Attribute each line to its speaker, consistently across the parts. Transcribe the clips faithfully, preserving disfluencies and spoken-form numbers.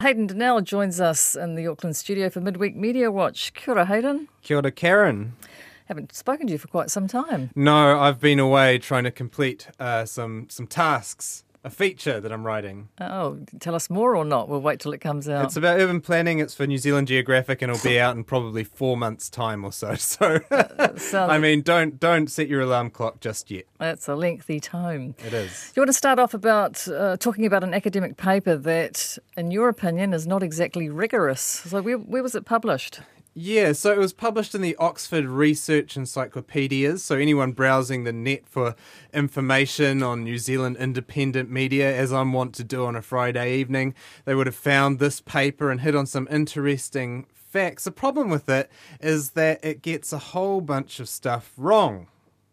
Speaker 1: Hayden Donnell joins us in the Auckland studio for Midweek Media Watch. Kia ora, Hayden.
Speaker 2: Kia ora, Karen.
Speaker 1: Haven't spoken to you for quite some time.
Speaker 2: No, I've been away trying to complete uh, some some tasks, a feature that I'm writing.
Speaker 1: Oh, tell us more or not? We'll wait till it comes out.
Speaker 2: It's about urban planning. It's for New Zealand Geographic, and it'll be out in probably four months' time or so. So, I mean, don't don't set your alarm clock just yet.
Speaker 1: That's a lengthy tome.
Speaker 2: It is.
Speaker 1: You want to start off about uh, talking about an academic paper that, in your opinion, is not exactly rigorous. So where, where was it published?
Speaker 2: Yeah, so it was published in the Oxford Research Encyclopedias, so anyone browsing the net for information on New Zealand independent media, as I'm wont to do on a Friday evening, they would have found this paper and hit on some interesting facts. The problem with it is that it gets a whole bunch of stuff wrong.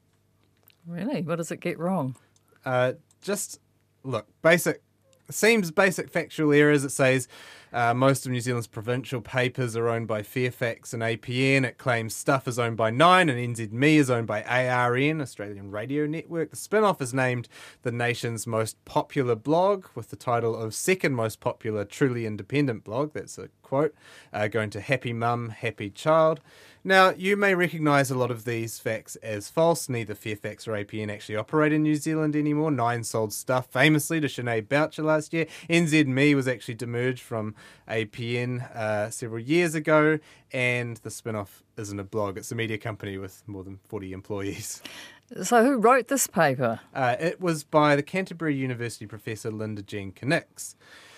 Speaker 1: Really? What does it get wrong?
Speaker 2: Uh, just, look, basic, seems basic factual errors. It says Uh, most of New Zealand's provincial papers are owned by Fairfax and A P N. It claims Stuff is owned by Nine and N Z M E is owned by A R N, Australian Radio Network. The spin-off is named the nation's most popular blog with the title of second most popular truly independent blog. That's a quote, uh, going to Happy Mum, Happy Child. Now, you may recognise a lot of these facts as false. Neither Fairfax or A P N actually operate in New Zealand anymore. Nine sold Stuff famously to Sinead Boucher last year. N Z M E was actually demerged from A P N uh, several years ago, and the spin-off isn't a blog. It's a media company with more than forty employees.
Speaker 1: So who wrote this paper?
Speaker 2: Uh, it was by the Canterbury University professor Linda Jean Kinnicks.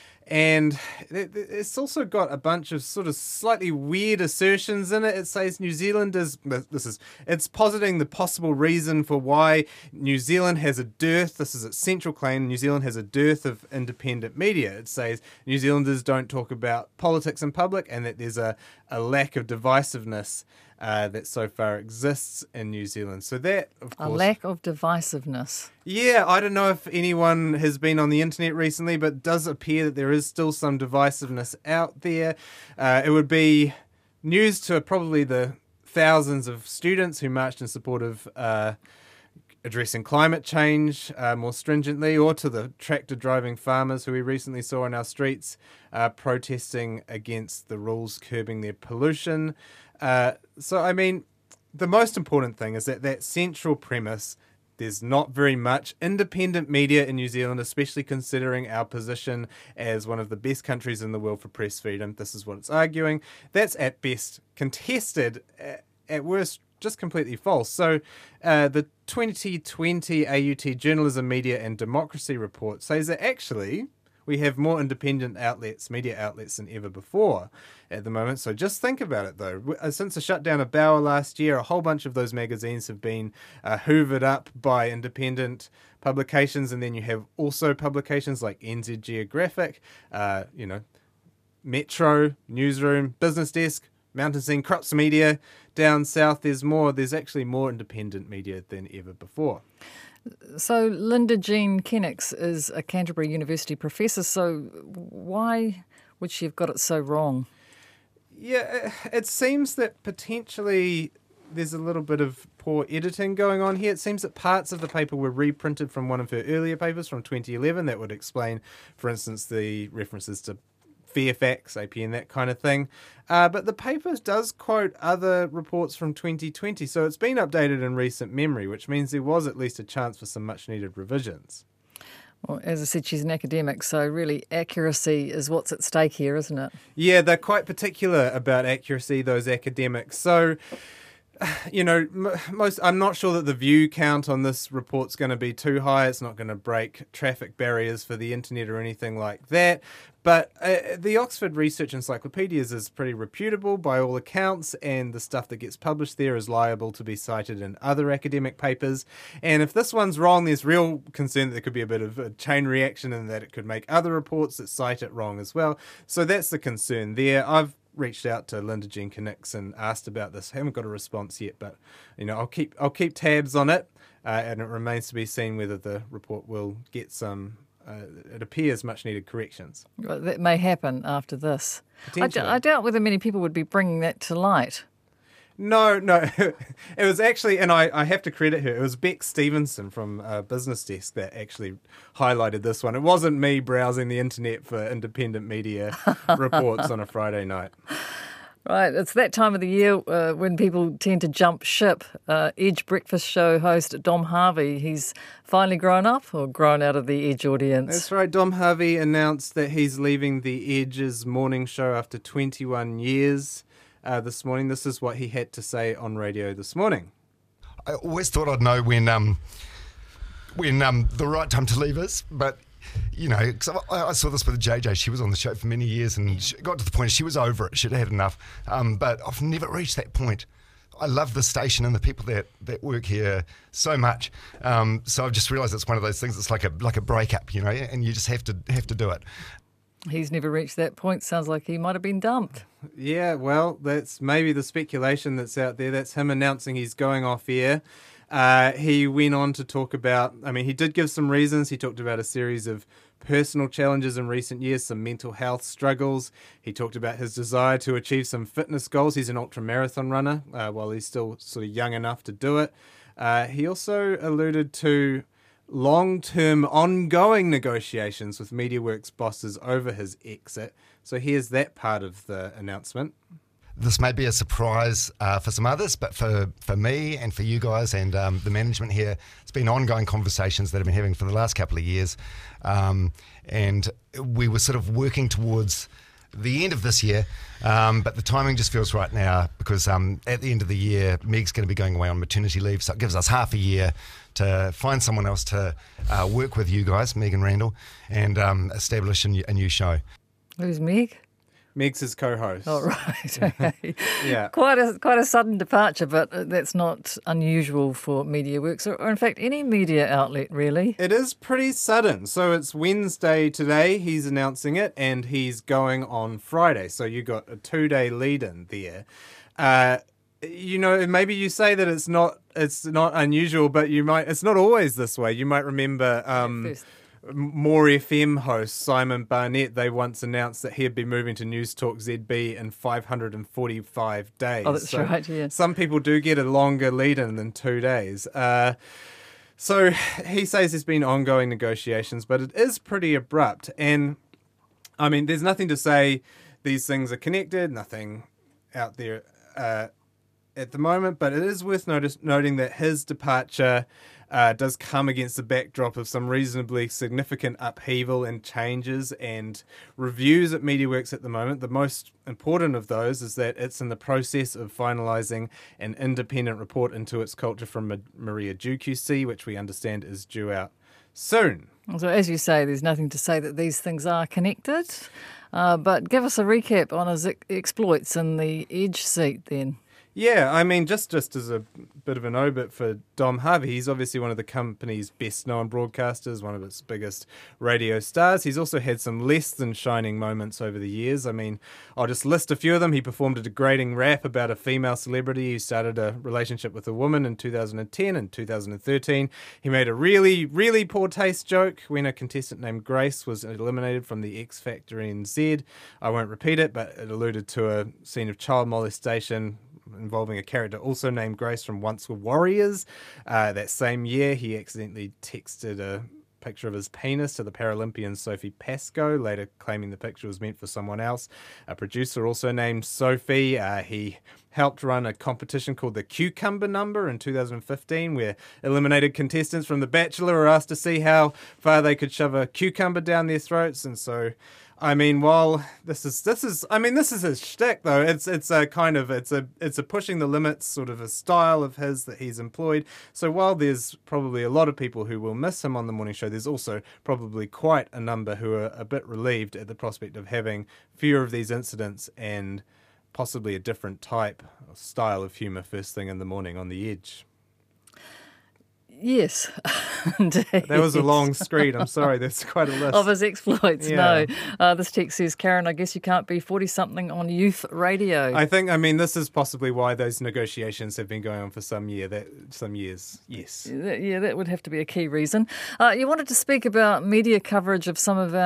Speaker 2: And it's also got a bunch of sort of slightly weird assertions in it. It says New Zealand is, this is, it's positing the possible reason for why New Zealand has a dearth, this is its central claim, New Zealand has a dearth of independent media. It says New Zealanders don't talk about politics in public and that there's a, a lack of divisiveness Uh, that so far exists in New Zealand. So that, of course...
Speaker 1: A lack of divisiveness.
Speaker 2: Yeah, I don't know if anyone has been on the internet recently, but it does appear that there is still some divisiveness out there. Uh, it would be news to probably the thousands of students who marched in support of uh, addressing climate change uh, more stringently, or to the tractor-driving farmers who we recently saw in our streets uh, protesting against the rules curbing their pollution. Uh, so, I mean, the most important thing is that that central premise, there's not very much independent media in New Zealand, especially considering our position as one of the best countries in the world for press freedom. This is what it's arguing. That's at best contested, at worst just completely false. So uh, the twenty twenty A U T Journalism, Media and Democracy report says that actually we have more independent outlets, media outlets than ever before at the moment. So just think about it, though. Since the shutdown of Bauer last year, a whole bunch of those magazines have been uh, hoovered up by independent publications. And then you have also publications like N Z Geographic, uh, you know, Metro, Newsroom, Business Desk, Mountain Scene, Crops Media. Down south, there's more. There's actually more independent media than ever before.
Speaker 1: So Linda Jean Kinnicks is a Canterbury University professor, so why would she have got it so wrong?
Speaker 2: Yeah, it seems that potentially there's a little bit of poor editing going on here. It seems that parts of the paper were reprinted from one of her earlier papers from twenty eleven. That would explain, for instance, the references to Fairfax, A P N, that kind of thing. Uh, but the paper does quote other reports from twenty twenty, so it's been updated in recent memory, which means there was at least a chance for some much-needed revisions.
Speaker 1: Well, as I said, she's an academic, so really accuracy is what's at stake here, isn't it?
Speaker 2: Yeah, they're quite particular about accuracy, those academics. So, you know, most I'm not sure that the view count on this report's going to be too high. It's not going to break traffic barriers for the internet or anything like that. But uh, the Oxford Research Encyclopedias is pretty reputable by all accounts, and the stuff that gets published there is liable to be cited in other academic papers. And if this one's wrong, there's real concern that there could be a bit of a chain reaction and that it could make other reports that cite it wrong as well. So that's the concern there. I've reached out to Linda Jean Kinnicks and asked about this. I haven't got a response yet, but you know, I'll keep I'll keep tabs on it, uh, and it remains to be seen whether the report will get some. Uh, it appears much needed corrections.
Speaker 1: Well, that may happen after this. I, d- I doubt whether many people would be bringing that to light.
Speaker 2: No, no. It was actually, and I, I have to credit her, it was Beck Stevenson from uh, Business Desk that actually highlighted this one. It wasn't me browsing the internet for independent media reports on a Friday night.
Speaker 1: Right, it's that time of the year uh, when people tend to jump ship. Uh, Edge breakfast show host Dom Harvey, he's finally grown up or grown out of the Edge audience?
Speaker 2: That's right. Dom Harvey announced that he's leaving the Edge's morning show after twenty-one years uh, this morning. This is what he had to say on radio this morning.
Speaker 3: I always thought I'd know when um, when um, the right time to leave is, but you know, cause I, I saw this with J J. She was on the show for many years and she got to the point she was over it. She'd had enough. Um, but I've never reached that point. I love the station and the people that, that work here so much. Um, so I've just realised it's one of those things. It's like a like a breakup, you know, and you just have to have to do it.
Speaker 1: He's never reached that point. Sounds like he might have been dumped.
Speaker 2: Yeah, well, that's maybe the speculation that's out there. That's him announcing he's going off air. Uh, he went on to talk about, I mean, he did give some reasons. He talked about a series of personal challenges in recent years, some mental health struggles. He talked about his desire to achieve some fitness goals. He's an ultramarathon runner uh, while he's still sort of young enough to do it. Uh, he also alluded to long-term ongoing negotiations with MediaWorks bosses over his exit. So here's that part of the announcement.
Speaker 3: This may be a surprise uh, for some others, but for, for me and for you guys and um, the management here, it's been ongoing conversations that I've been having for the last couple of years. Um, and we were sort of working towards the end of this year, um, but the timing just feels right now because um, at the end of the year, Meg's going to be going away on maternity leave, so it gives us half a year to find someone else to uh, work with you guys, Meg and Randall, and um, establish a new, a new show.
Speaker 1: Who's Meg?
Speaker 2: Meg's his co-host.
Speaker 1: Oh, right. Okay.
Speaker 2: Yeah.
Speaker 1: Quite a quite a sudden departure, but that's not unusual for MediaWorks, or, or in fact any media outlet, really.
Speaker 2: It is pretty sudden. So it's Wednesday today, he's announcing it, and he's going on Friday. So you got a two-day lead-in there. Uh, you know, maybe you say that it's not it's not unusual, but you might it's not always this way. You might remember um,
Speaker 1: First.
Speaker 2: More F M host Simon Barnett. They once announced that he'd be moving to News Talk Z B in five hundred forty-five days.
Speaker 1: Oh, that's
Speaker 2: so
Speaker 1: right, yeah.
Speaker 2: Some people do get a longer lead-in than two days. Uh, so he says there's been ongoing negotiations, but it is pretty abrupt. And, I mean, there's nothing to say these things are connected, nothing out there uh, at the moment, but it is worth notice, noting that his departure uh, does come against the backdrop of some reasonably significant upheaval and changes and reviews at MediaWorks at the moment. The most important of those is that it's in the process of finalising an independent report into its culture from Ma- Maria Duque, which we understand is due out soon.
Speaker 1: So as you say, there's nothing to say that these things are connected, uh, but give us a recap on his ex- exploits in the Edge seat then.
Speaker 2: Yeah, I mean, just, just as a bit of an obit for Dom Harvey, he's obviously one of the company's best-known broadcasters, one of its biggest radio stars. He's also had some less than shining moments over the years. I mean, I'll just list a few of them. He performed a degrading rap about a female celebrity who started a relationship with a woman in two thousand ten and two thousand thirteen. He made a really, really poor taste joke when a contestant named Grace was eliminated from the X Factor N Z. I won't repeat it, but it alluded to a scene of child molestation involving a character also named Grace from Once Were Warriors. Uh, that same year, he accidentally texted a picture of his penis to the Paralympian Sophie Pascoe, later claiming the picture was meant for someone else. A producer also named Sophie. Uh, he helped run a competition called the Cucumber Number in two thousand fifteen, where eliminated contestants from The Bachelor were asked to see how far they could shove a cucumber down their throats. And so, I mean, while this is this is, I mean, this is his shtick though. It's it's a kind of it's a it's a pushing the limits sort of a style of his that he's employed. So while there's probably a lot of people who will miss him on the morning show, there's also probably quite a number who are a bit relieved at the prospect of having fewer of these incidents and possibly a different type or style of humour first thing in the morning on the Edge.
Speaker 1: Yes, indeed.
Speaker 2: That was a long screed. I'm sorry, that's quite a list.
Speaker 1: Of his exploits,
Speaker 2: Yeah.
Speaker 1: no. Uh, this text says, Karen, I guess you can't be forty-something on youth radio.
Speaker 2: I think, I mean, this is possibly why those negotiations have been going on for some year, that some years. Yes.
Speaker 1: Yeah, that would have to be a key reason. Uh, you wanted to speak about media coverage of some of our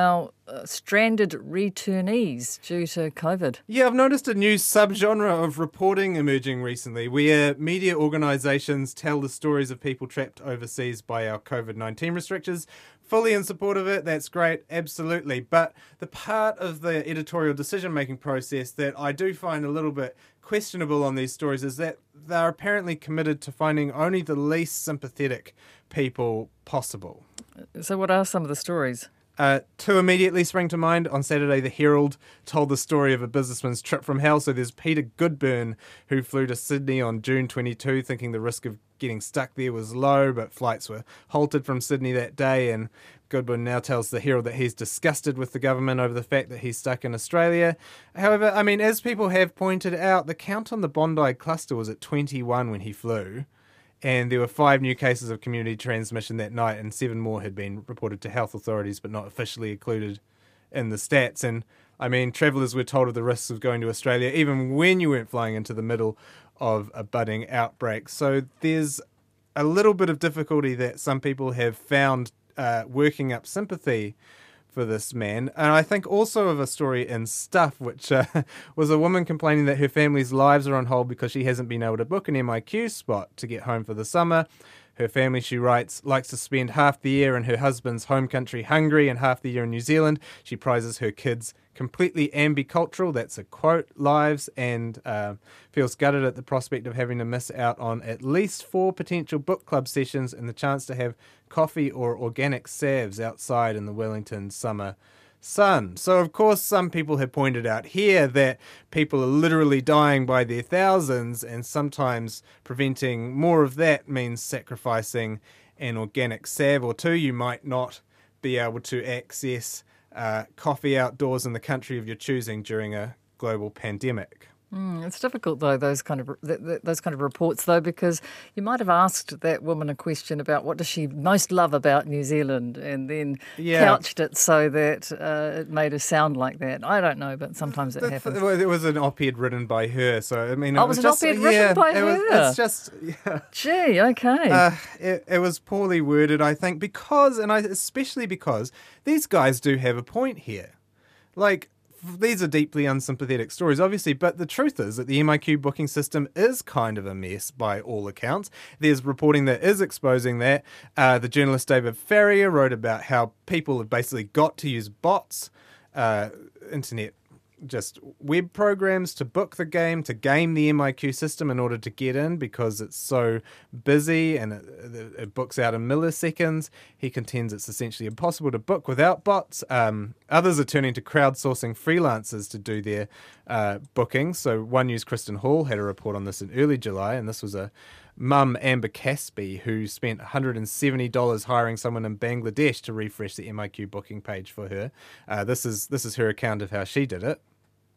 Speaker 1: uh, stranded returnees due to COVID.
Speaker 2: Yeah, I've noticed a new subgenre of reporting emerging recently where media organisations tell the stories of people trapped overseas by our COVID nineteen restrictions. Fully in support of it, that's great, absolutely. But the part of the editorial decision-making process that I do find a little bit questionable on these stories is that they're apparently committed to finding only the least sympathetic people possible.
Speaker 1: So what are some of the stories?
Speaker 2: Uh, two immediately spring to mind. On Saturday, the Herald told the story of a businessman's trip from hell. So there's Peter Goodburn, who flew to Sydney on June twenty-second, thinking the risk of getting stuck there was low, but flights were halted from Sydney that day. And Goodburn now tells the Herald that he's disgusted with the government over the fact that he's stuck in Australia. However, I mean, as people have pointed out, the count on the Bondi cluster was at twenty-one when he flew. And there were five new cases of community transmission that night, and seven more had been reported to health authorities but not officially included in the stats. And, I mean, travellers were told of the risks of going to Australia even when you weren't flying into the middle of a budding outbreak. So there's a little bit of difficulty that some people have found uh, working up sympathy for this man. And I think also of a story in Stuff, which uh, was a woman complaining that her family's lives are on hold because she hasn't been able to book an M I Q spot to get home for the summer. Her family, she writes, likes to spend half the year in her husband's home country, Hungary, and half the year in New Zealand. She prizes her kids completely ambicultural, that's a quote, lives, and uh, feels gutted at the prospect of having to miss out on at least four potential book club sessions and the chance to have coffee or organic salves outside in the Wellington summer sun. So, of course, some people have pointed out here that people are literally dying by their thousands, and sometimes preventing more of that means sacrificing an organic salve or two. You might not be able to access uh, coffee outdoors in the country of your choosing during a global pandemic.
Speaker 1: Mm, it's difficult though, those kind of th- th- those kind of reports though, because you might have asked that woman a question about what does she most love about New Zealand, and then
Speaker 2: Yeah.
Speaker 1: couched it so that uh, it made her sound like that. I don't know, but sometimes it
Speaker 2: Th-
Speaker 1: happens.
Speaker 2: th- It was an op-ed written by her, so I mean, it
Speaker 1: Oh, it
Speaker 2: was
Speaker 1: was an
Speaker 2: just,
Speaker 1: op-ed written
Speaker 2: yeah,
Speaker 1: by
Speaker 2: it was,
Speaker 1: her?
Speaker 2: It's just, yeah.
Speaker 1: Gee, okay.
Speaker 2: Uh, it, it was poorly worded, I think, because, and I especially because these guys do have a point here. Like, these are deeply unsympathetic stories, obviously, but the truth is that the M I Q booking system is kind of a mess by all accounts. There's reporting that is exposing that. Uh, the journalist David Farrier wrote about how people have basically got to use bots, uh, internet, just web programs to book the game, to game the M I Q system in order to get in because it's so busy and it, it books out in milliseconds. He contends it's essentially impossible to book without bots. Um, others are turning to crowdsourcing freelancers to do their uh, bookings. So One News' Kristen Hall had a report on this in early July, and this was a mum, Amber Caspi, who spent one hundred seventy dollars hiring someone in Bangladesh to refresh the M I Q booking page for her. Uh, this is this is her account of how she did it.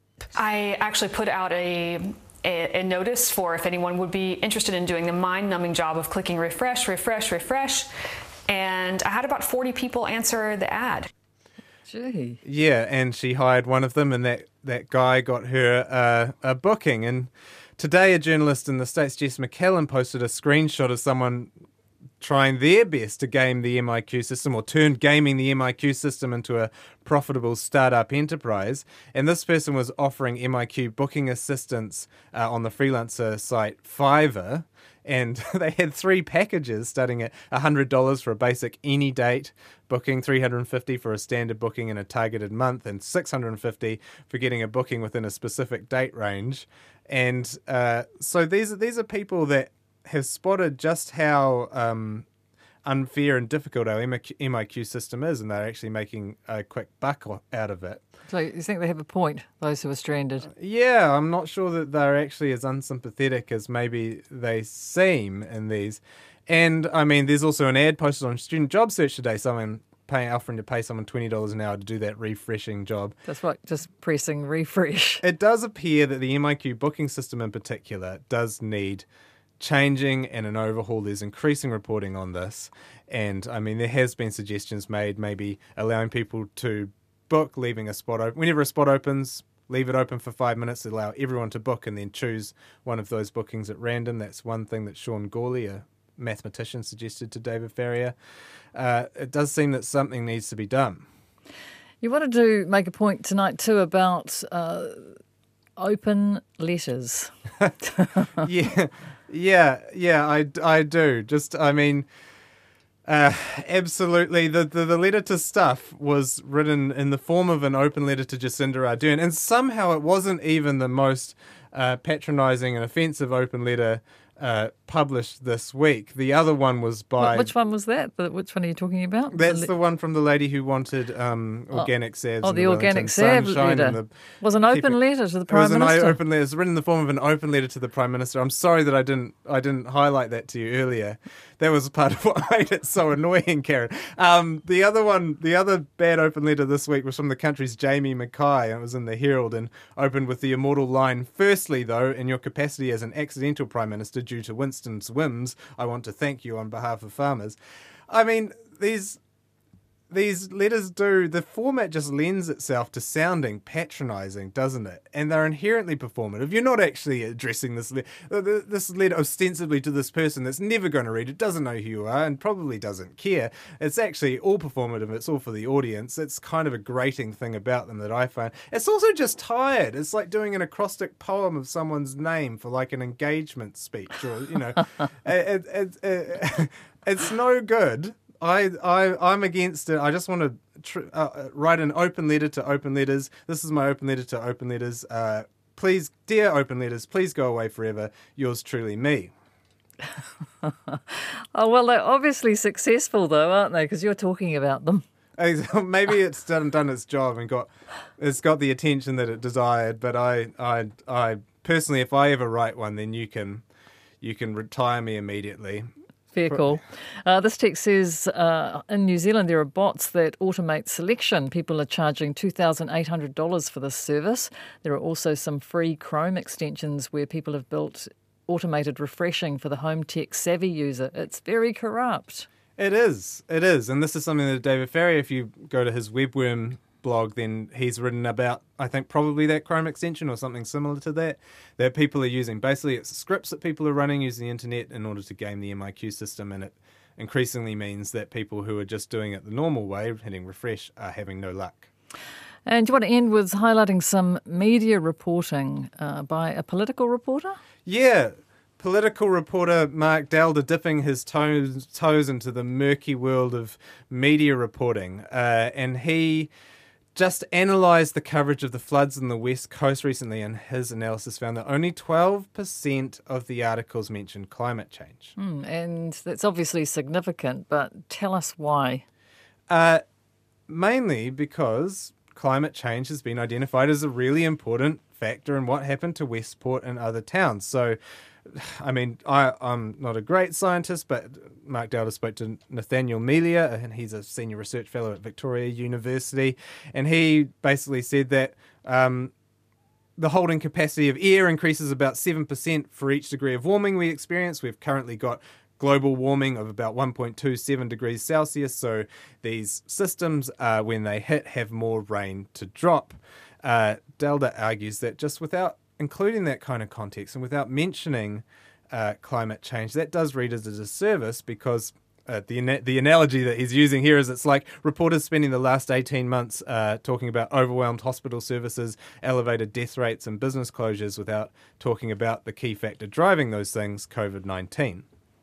Speaker 4: I actually put out a, a, a notice for if anyone would be interested in doing the mind-numbing job of clicking refresh, refresh, refresh, and I had about forty people answer the ad.
Speaker 1: Gee.
Speaker 2: Yeah, and she hired one of them, and that, that guy got her uh, a booking. And today, a journalist in the States, Jess McCallum, posted a screenshot of someone trying their best to game the M I Q system, or turned gaming the M I Q system into a profitable startup enterprise. And this person was offering M I Q booking assistance uh, on the freelancer site Fiverr. And they had three packages starting at one hundred dollars for a basic any date booking, three hundred fifty dollars for a standard booking in a targeted month, and six hundred fifty dollars for getting a booking within a specific date range. And uh, so these, these are people that have spotted just how um, unfair and difficult our M I Q system is, and they're actually making a quick buck out of it.
Speaker 1: So you think they have a point, those who are stranded?
Speaker 2: Yeah, I'm not sure that they're actually as unsympathetic as maybe they seem in these. And, I mean, there's also an ad posted on Student Job Search today, someone paying, offering to pay someone twenty dollars an hour to do that refreshing job.
Speaker 1: That's right, just pressing refresh.
Speaker 2: It does appear that the M I Q booking system in particular does need changing and an overhaul. There's increasing reporting on this, and I mean there has been suggestions made, maybe allowing people to book, leaving a spot open whenever a spot opens, leave it open for five minutes, allow everyone to book, and then choose one of those bookings at random. That's one thing that Sean Gawley, a mathematician, suggested to David Farrier. Uh, it does seem that something needs to be done.
Speaker 1: You wanted to make a point tonight too about uh, open letters.
Speaker 2: yeah, yeah, yeah. I, I do. Just, I mean, uh, absolutely. The, the the letter to Stuff was written in the form of an open letter to Jacinda Ardern, and somehow it wasn't even the most uh, patronising and offensive open letter Uh, published this week. The other one was by...
Speaker 1: Which one was that? The- Which one are you talking about?
Speaker 2: That's
Speaker 1: the,
Speaker 2: the one from the lady who wanted um, organic salves.
Speaker 1: Oh,
Speaker 2: and
Speaker 1: the organic
Speaker 2: Wellington
Speaker 1: salve
Speaker 2: Sunshine
Speaker 1: letter.
Speaker 2: and the
Speaker 1: Was an open
Speaker 2: keeping-
Speaker 1: letter to the
Speaker 2: It
Speaker 1: Prime
Speaker 2: was an
Speaker 1: Minister.
Speaker 2: open letter. It's written in the form of an open letter to the Prime Minister. I'm sorry that I didn't I didn't highlight that to you earlier. That was part of what made it so annoying, Karen. Um, the other one, the other bad open letter this week was from the country's Jamie Mackay. It was in the Herald and opened with the immortal line, "Firstly, though, in your capacity as an accidental Prime Minister due to Winston's whims, I want to thank you on behalf of farmers." I mean, these these letters do, the format just lends itself to sounding patronising, doesn't it? And they're inherently performative. You're not actually addressing this letter, this letter ostensibly to this person that's never going to read it, doesn't know who you are, and probably doesn't care. It's actually all performative. It's all for the audience. It's kind of a grating thing about them that I find. It's also just tired. It's like doing an acrostic poem of someone's name for like an engagement speech, or, you know, it, it, it, it's no good. I, I, I'm against it. I just want to tr- uh, write an open letter to open letters. This is my open letter to open letters. Uh, please, dear open letters, please go away forever. Yours truly, me.
Speaker 1: Oh, well, they're obviously successful, though, aren't they? Because you're talking about them.
Speaker 2: Maybe it's done done its job and got it's got the attention that it desired. But I, I, I personally, if I ever write one, then you can, you can retire me immediately.
Speaker 1: Fair call. Uh, this text says uh, in New Zealand there are bots that automate selection. People are charging two thousand eight hundred dollars for this service. There are also some free Chrome extensions where people have built automated refreshing for the home tech savvy user. It's very corrupt.
Speaker 2: It is. It is. And this is something that David Farrier, if you go to his Webworm blog, then he's written about, I think, probably that Chrome extension or something similar to that, that people are using. Basically, it's scripts that people are running using the internet in order to game the M I Q system, and it increasingly means that people who are just doing it the normal way, hitting refresh, are having no luck.
Speaker 1: And do you want to end with highlighting some media reporting uh, by a political reporter?
Speaker 2: Yeah. Political reporter Mark Dowder dipping his toes, toes into the murky world of media reporting. Uh, and he just analysed the coverage of the floods in the West Coast recently, and his analysis found that only twelve percent of the articles mentioned climate change.
Speaker 1: Mm, and that's obviously significant, but tell us why.
Speaker 2: Uh, mainly because climate change has been identified as a really important factor in what happened to Westport and other towns. So, I mean, I, I'm not a great scientist, but Mark Dowder spoke to Nathaniel Melia, and he's a senior research fellow at Victoria University, and he basically said that um, the holding capacity of air increases about seven percent for each degree of warming we experience. We've currently got global warming of about one point two seven degrees Celsius, so these systems, uh, when they hit, have more rain to drop. Uh, Dowder argues that just without including that kind of context and without mentioning uh, climate change, that does readers a disservice, because uh, the ana- the analogy that he's using here is it's like reporters spending the last eighteen months uh, talking about overwhelmed hospital services, elevated death rates and business closures without talking about the key factor driving those things, COVID nineteen.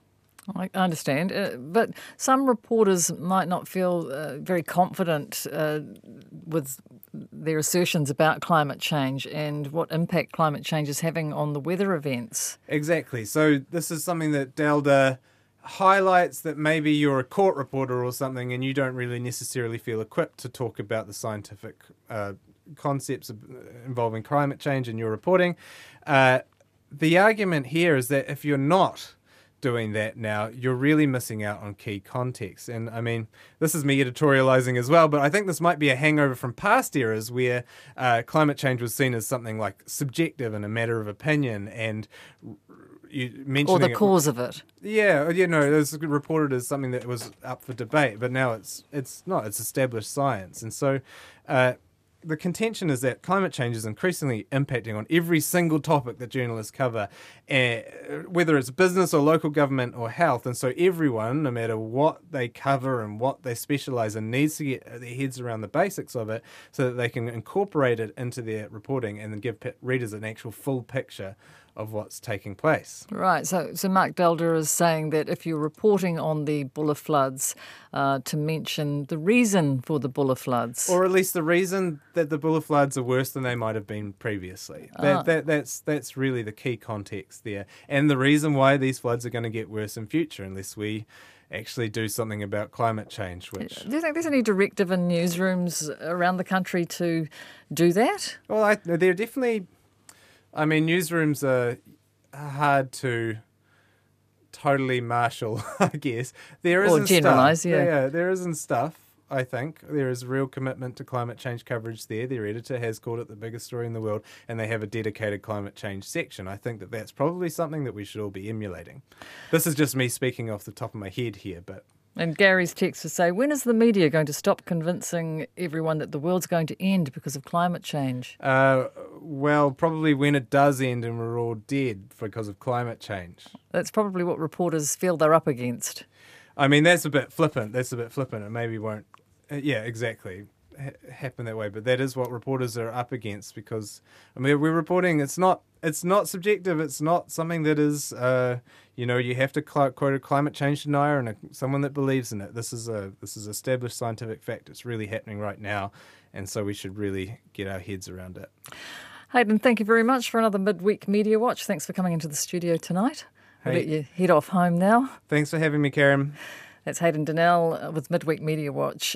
Speaker 1: I understand, uh, but some reporters might not feel uh, very confident uh, with their assertions about climate change and what impact climate change is having on the weather events.
Speaker 2: Exactly. So this is something that Dowder highlights, that maybe you're a court reporter or something and you don't really necessarily feel equipped to talk about the scientific uh, concepts of, involving climate change in your reporting. Uh, the argument here is that if you're not doing that now, you're really missing out on key context. And I mean, this is me editorializing as well, but I think this might be a hangover from past eras where uh, climate change was seen as something like subjective and a matter of opinion, and you mentioning
Speaker 1: Or the
Speaker 2: it,
Speaker 1: cause of it.
Speaker 2: Yeah, you know, it was reported as something that was up for debate, but now it's it's not. It's established science, and so. Uh, the contention is that climate change is increasingly impacting on every single topic that journalists cover, uh, whether it's business or local government or health. And so everyone, no matter what they cover and what they specialise in, needs to get their heads around the basics of it so that they can incorporate it into their reporting and then give readers an actual full picture of what's taking place.
Speaker 1: Right, so so Mark Delder is saying that if you're reporting on the Buller floods, uh, to mention the reason for the Buller floods.
Speaker 2: Or at least the reason that the Buller floods are worse than they might have been previously. That,
Speaker 1: Ah.
Speaker 2: that That's that's really the key context there. And the reason why these floods are going to get worse in future unless we actually do something about climate change, which...
Speaker 1: Do you think there's any directive in newsrooms around the country to do that?
Speaker 2: Well, I, they're definitely... I mean, newsrooms are hard to totally marshal, I guess. There
Speaker 1: Or
Speaker 2: isn't
Speaker 1: generalise,
Speaker 2: stuff.
Speaker 1: yeah.
Speaker 2: yeah. There isn't stuff, I think. There is real commitment to climate change coverage there. Their editor has called it the biggest story in the world, and they have a dedicated climate change section. I think that that's probably something that we should all be emulating. This is just me speaking off the top of my head here, but...
Speaker 1: And Gary's text to say, when is the media going to stop convincing everyone that the world's going to end because of climate change?
Speaker 2: Uh, well, probably when it does end and we're all dead because of climate change.
Speaker 1: That's probably what reporters feel they're up against.
Speaker 2: I mean, that's a bit flippant. That's a bit flippant. It maybe won't, uh, yeah, exactly, ha- happen that way. But that is what reporters are up against because, I mean, we're reporting, it's not it's not subjective. It's not something that is, uh, you know, you have to cl- quote a climate change denier and a, someone that believes in it. This is a this is established scientific fact. It's really happening right now. And so we should really get our heads around it.
Speaker 1: Hayden, thank you very much for another Midweek Media Watch. Thanks for coming into the studio tonight. I'll
Speaker 2: Hey.
Speaker 1: let you head off home now.
Speaker 2: Thanks for having me, Karen.
Speaker 1: That's Hayden Donnell with Midweek Media Watch.